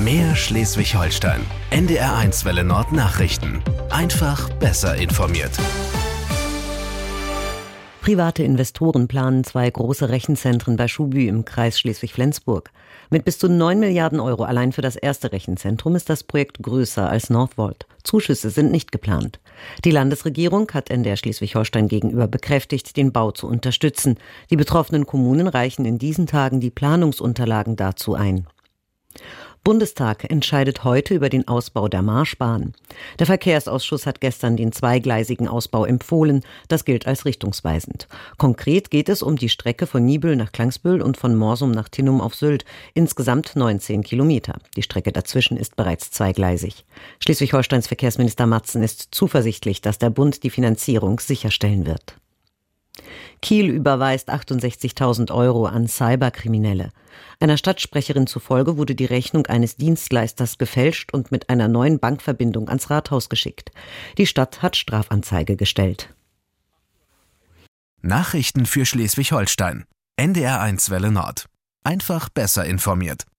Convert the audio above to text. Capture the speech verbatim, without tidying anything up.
Mehr Schleswig-Holstein. N D R eins Welle Nord Nachrichten. Einfach besser informiert. Private Investoren planen zwei große Rechenzentren bei Schuhbü im Kreis Schleswig-Flensburg. Mit bis zu neun Milliarden Euro allein für das erste Rechenzentrum ist das Projekt größer als Northvolt. Zuschüsse sind nicht geplant. Die Landesregierung hat N D R Schleswig-Holstein gegenüber bekräftigt, den Bau zu unterstützen. Die betroffenen Kommunen reichen in diesen Tagen die Planungsunterlagen dazu ein. Bundestag entscheidet heute über den Ausbau der Marschbahn. Der Verkehrsausschuss hat gestern den zweigleisigen Ausbau empfohlen. Das gilt als richtungsweisend. Konkret geht es um die Strecke von Niebüll nach Klangsbüll und von Morsum nach Tinnum auf Sylt. Insgesamt neunzehn Kilometer. Die Strecke dazwischen ist bereits zweigleisig. Schleswig-Holsteins Verkehrsminister Matzen ist zuversichtlich, dass der Bund die Finanzierung sicherstellen wird. Kiel überweist achtundsechzigtausend Euro an Cyberkriminelle. Einer Stadtsprecherin zufolge wurde die Rechnung eines Dienstleisters gefälscht und mit einer neuen Bankverbindung ans Rathaus geschickt. Die Stadt hat Strafanzeige gestellt. Nachrichten für Schleswig-Holstein. N D R eins Welle Nord. Einfach besser informiert.